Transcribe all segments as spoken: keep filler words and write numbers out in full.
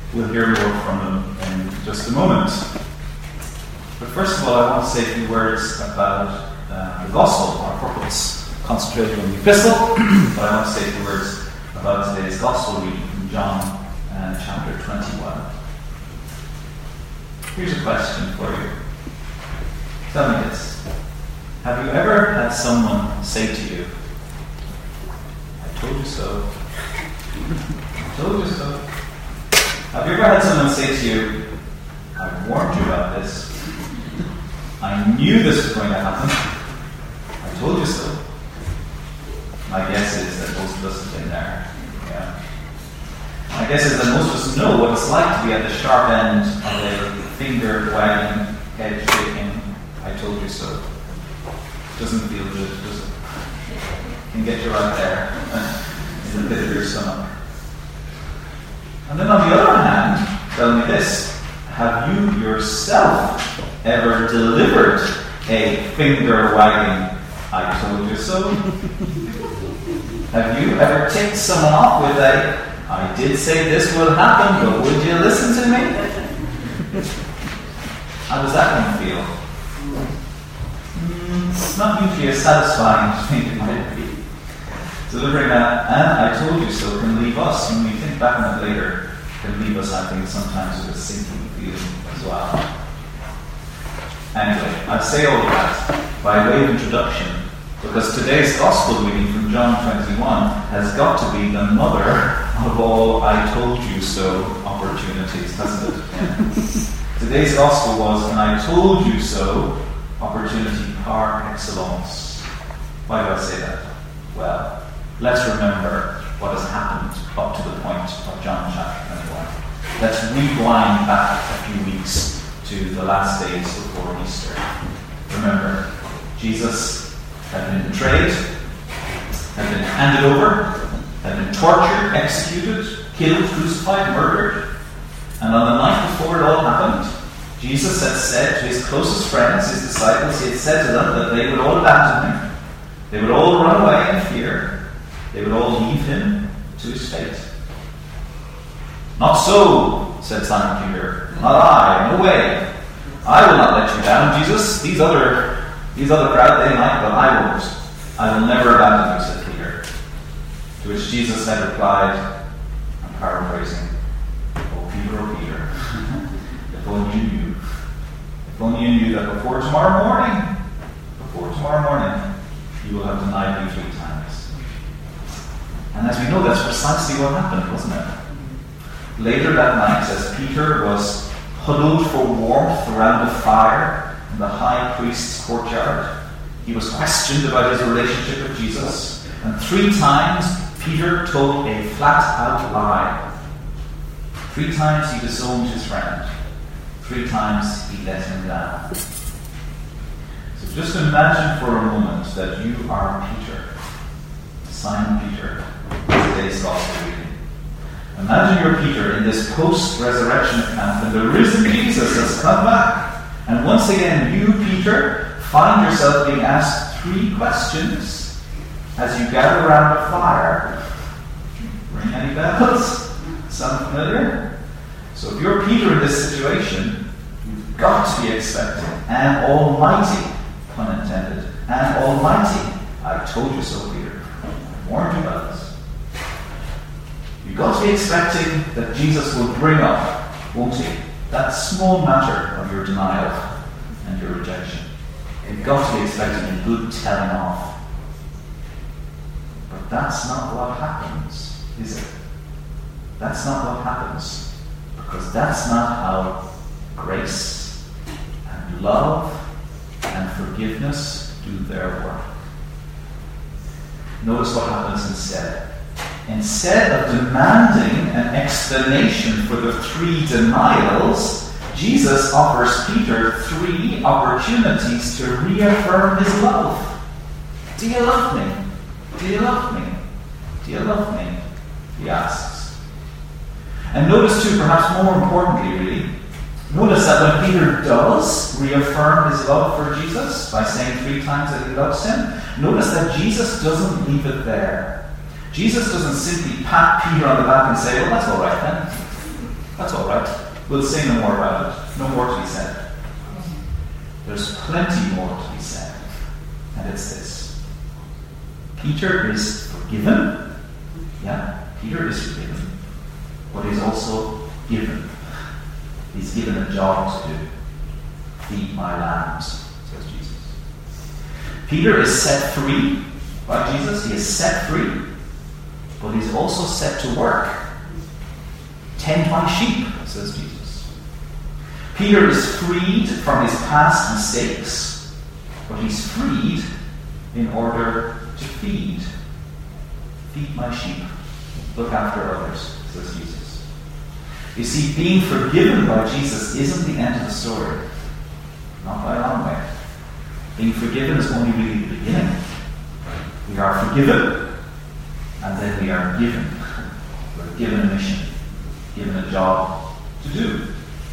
We'll hear more from them in just a moment. But first of all, I want to say a few words about uh, the Gospel. Our purpose concentrated on the Epistle, but I want to say a few words about today's Gospel reading from John uh, chapter twenty-one. Here's a question for you. Tell me this. Have you ever had someone say to you, "I told you so. I told you so"? Have you ever had someone say to you, "I warned you about this. I knew this was going to happen. I told you so"? My guess is that most of us have been there. Yeah. My guess is that most of us know what it's like to be at the sharp end of a finger wagging, head shaking, "I told you so." Doesn't feel good, does it? Can get you right there in the pit of your stomach. And then on the other hand, tell me this. Have you yourself ever delivered a finger wagging, "I told you so"? Have you ever ticked someone off with a, "I did say this will happen, but would you listen to me"? How does that one feel? Mm, it's not usually as satisfying as you think it might be. Delivering that, "and I told you so," can leave us, when we think back on it later, can leave us, I think, sometimes with a sinking feeling as well. Anyway, I say all of that by way of introduction, because today's Gospel reading from John twenty-one has got to be the mother of all "I told you so" opportunities, hasn't it? Yeah. Today's Gospel was an "I told you so" opportunity par excellence. Why do I say that? Well, let's remember what has happened up to the point of John chapter twenty-one. Let's rewind back a few weeks to the last days before Easter. Remember, Jesus had been betrayed, had been handed over, had been tortured, executed, killed, crucified, murdered. And on the night before it all happened, Jesus had said to his closest friends, his disciples, he had said to them that they would all abandon him. They would all run away in fear. They would all leave him to his fate. "Not so," said Simon Peter. "Not I, no way. I will not let you down, Jesus. These other these other crowd, they might, but I won't. I will never abandon you," said Peter. To which Jesus had replied, I'm paraphrasing, "Oh Peter, oh Peter, if only you knew. If only you knew that before tomorrow morning, before tomorrow morning, you will have denied me three times." And as we know, that's precisely what happened, wasn't it? Later that night, as Peter was huddled for warmth around the fire in the high priest's courtyard, he was questioned about his relationship with Jesus, and three times Peter told a flat-out lie. Three times he disowned his friend. Three times he let him down. So just imagine for a moment that you are Peter, Simon Peter, today's Gospel reading. Imagine you're Peter in this post-resurrection account, and the risen Jesus has come back. And once again, you, Peter, find yourself being asked three questions as you gather around a fire. Ring any bells? Sound familiar? So if you're Peter in this situation, you've got to be expecting an almighty, pun intended, an almighty, "I told you so, Peter. I warned you about this." You've got to be expecting that Jesus will bring up, won't he, that small matter of your denial and your rejection. You've got to be expecting a good telling off. But that's not what happens, is it? That's not what happens. Because that's not how grace and love and forgiveness do their work. Notice what happens instead. Instead of demanding an explanation for the three denials, Jesus offers Peter three opportunities to reaffirm his love. "Do you love me? Do you love me? Do you love me?" he asks. And notice too, perhaps more importantly really, notice that when Peter does reaffirm his love for Jesus by saying three times that he loves him, notice that Jesus doesn't leave it there. Jesus doesn't simply pat Peter on the back and say, "Well, that's all right then. That's all right. We'll say no more about it. No more to be said. There's plenty more to be said. And it's this. Peter is forgiven. Yeah, Peter is forgiven. But he's also given. He's given a job to do. Feed my lambs, says Jesus. Peter is set free by Jesus. He is set free. But he's also set to work. Tend my sheep, says Jesus. Peter is freed from his past mistakes, but he's freed in order to feed. Feed my sheep. Look after others, says Jesus. You see, being forgiven by Jesus isn't the end of the story. Not by a long way. Being forgiven is only really the beginning. We are forgiven, and then we are given. We're given a mission, given a job to do.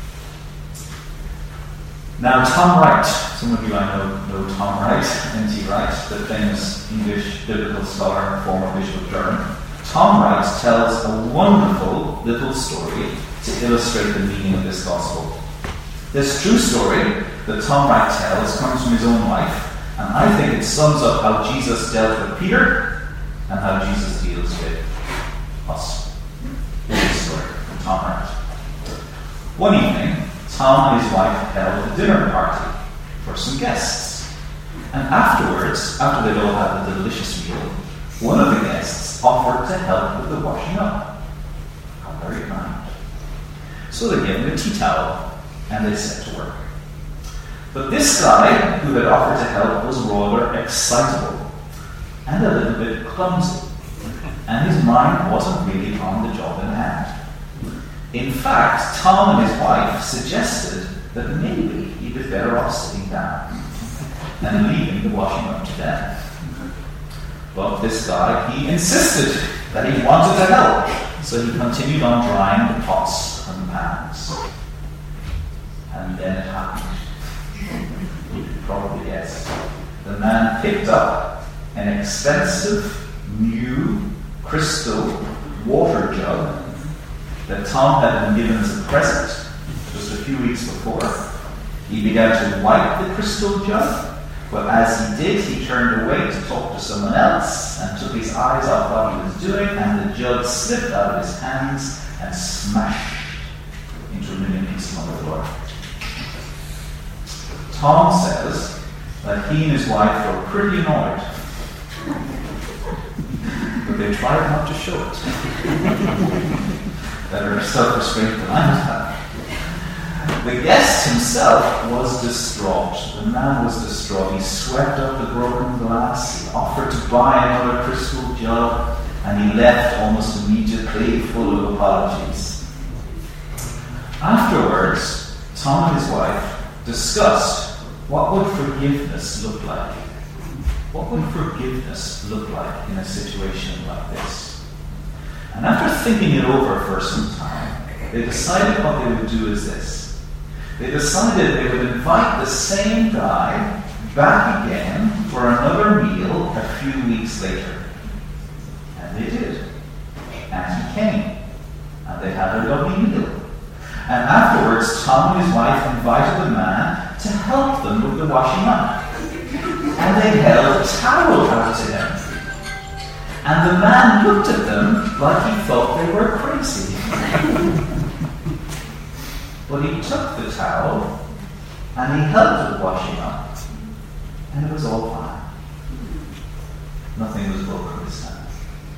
Now, Tom Wright, some of you I know know Tom Wright, N T Wright, the famous English biblical scholar, former Bishop of Durham. Tom Wright tells a wonderful little story to illustrate the meaning of this gospel. This true story that Tom Wright tells comes from his own life, and I think it sums up how Jesus dealt with Peter and how Jesus deals with us. Here's the story from Tom Wright. One evening, Tom and his wife held a dinner party for some guests. And afterwards, after they'd all had a delicious meal, one of the guests offered to help with the washing up. How very kind. So they gave him a tea towel, and they set to work. But this guy who had offered to help was rather excitable and a little bit clumsy, and his mind wasn't really on the job in hand. In fact, Tom and his wife suggested that maybe he'd be better off sitting down and leaving the washing up to them. But this guy, he insisted that he wanted to help, so he continued on drying the pots and pans. And then it happened. You could probably guess. The man picked up an expensive, new, crystal water jug that Tom had been given as a present just a few weeks before. He began to wipe the crystal jug, but as he did, he turned away to talk to someone else and took his eyes off what he was doing, and the jug slipped out of his hands and smashed into a million pieces on the floor. Tom says that he and his wife were pretty annoyed, but they tried not to show it. Better self-restraint than I would have. The guest himself was distraught. The man was distraught. He swept up the broken glass, he offered to buy another crystal jug, and he left almost immediately full of apologies. Afterwards, Tom and his wife discussed what would forgiveness look like. What would forgiveness look like in a situation like this? And after thinking it over for some time, they decided what they would do is this. They decided they would invite the same guy back again for another meal a few weeks later. And they did. And he came. And they had a lovely meal. And afterwards, Tom and his wife invited the man to help them with the washing up. And they held a towel out to him. And the man looked at them like he thought they were crazy. But he took the towel and he helped with washing up. And it was all fine. Nothing was broken this time.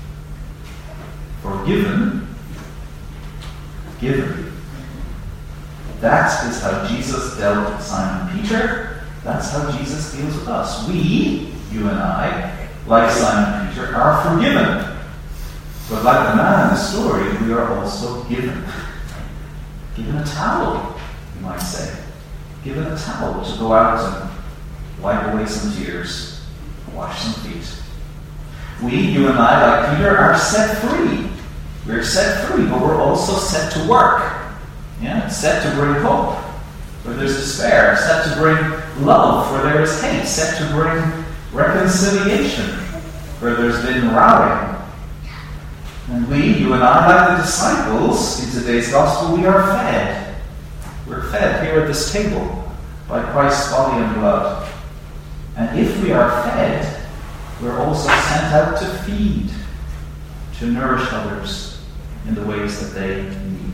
Forgiven, given. That is how Jesus dealt with Simon Peter. That's how Jesus deals with us. We, you and I, like Simon Peter, are forgiven. But like the man in the story, we are also given. Given a towel, you might say. Given a towel to go out and wipe away some tears, wash some feet. We, you and I, like Peter, are set free. We're set free, but we're also set to work. Yeah, set to bring hope where there's despair, set to bring love where there is hate, set to bring reconciliation where there's been rowing. And we, you and I, like the disciples in today's gospel, we are fed. We're fed here at this table by Christ's body and blood. And if we are fed, we're also sent out to feed, to nourish others in the ways that they need.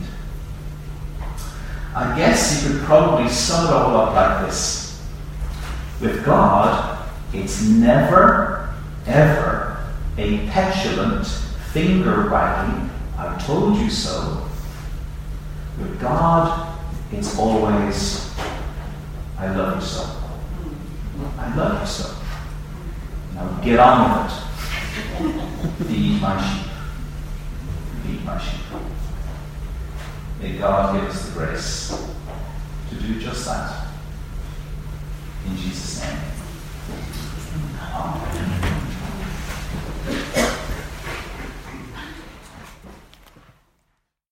I guess you could probably sum it all up like this. With God, it's never, ever a petulant, finger-wagging, I told you so. With God, it's always, I love you so. I love you so. Now get on with it. Feed my sheep. Feed my sheep. May God give us the grace to do just that. In Jesus' name. Amen.